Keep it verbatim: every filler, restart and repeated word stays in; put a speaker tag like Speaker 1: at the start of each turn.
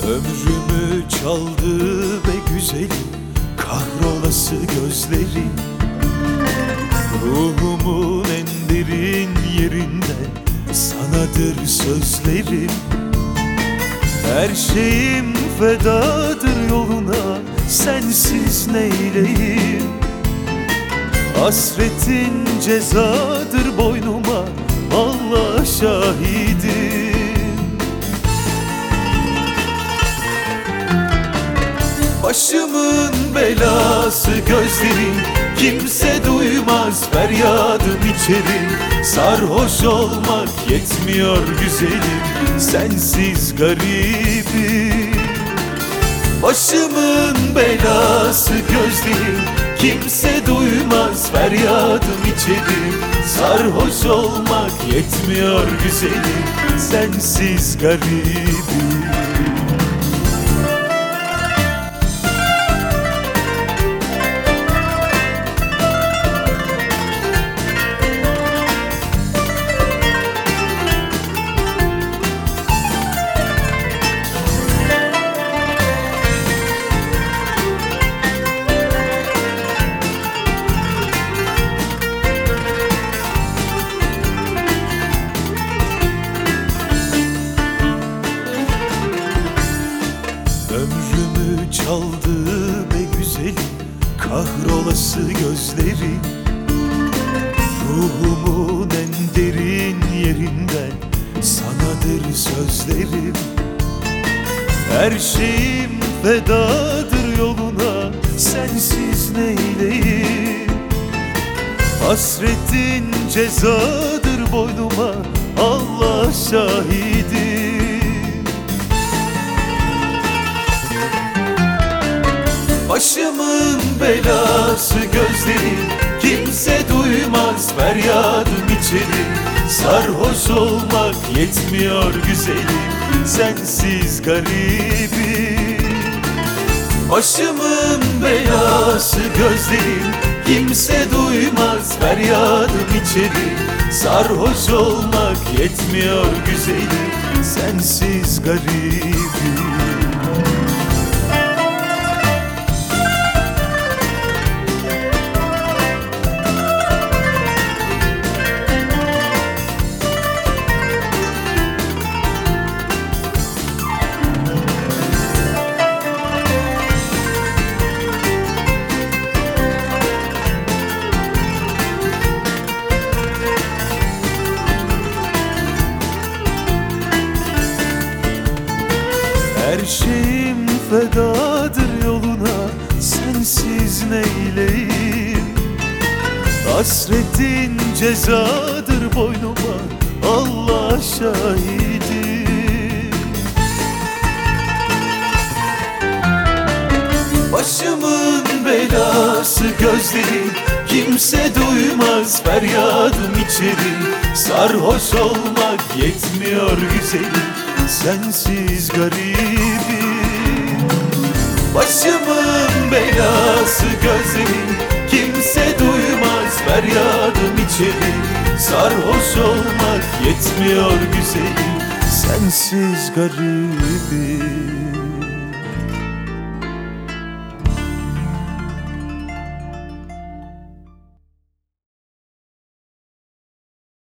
Speaker 1: Ömrümü çaldı be güzelim, kahrolası gözlerin. Ruhumun en derin yerinden sanadır sözlerim. Her şeyim fedadır yoluna, sensiz neyleyim? Hasretin cezadır boynuma, Allah şahidim. Başımın belası gözlerin, kimse duymaz feryadım içerim. Sarhoş olmak yetmiyor güzelim, sensiz garibim. Başımın belası gözlerin, kimse duymaz feryadım içerim. Sarhoş olmak yetmiyor güzelim, sensiz garibim. Ömrümü çaldı be güzelim, kahrolası gözlerin. Ruhumun en derin yerinden sanadır sözlerim. Her şeyim fedadır yoluna, sensiz neyleyim? Hasretin cezadır boynuma, Allah şahidim. Başımın belası gözlerin, kimse duymaz feryadım içerim. Sarhoş olmak yetmiyor güzelim, sensiz garibim. Başımın belası gözlerin, kimse duymaz feryadım içerim. Sarhoş olmak yetmiyor güzelim, sensiz garibim. Her şeyim fedadır yoluna, sensiz neyleyim? Hasretin cezadır boynuma, Allah şahidim. Başımın belası gözlerin, kimse duymaz feryadım içerim. Sarhoş olmak yetmiyor güzelim, sensiz garibim. Başımın belası gözlerin, kimse duymaz feryadım içerim. Sarhoş olmak yetmiyor güzelim, sensiz garibim.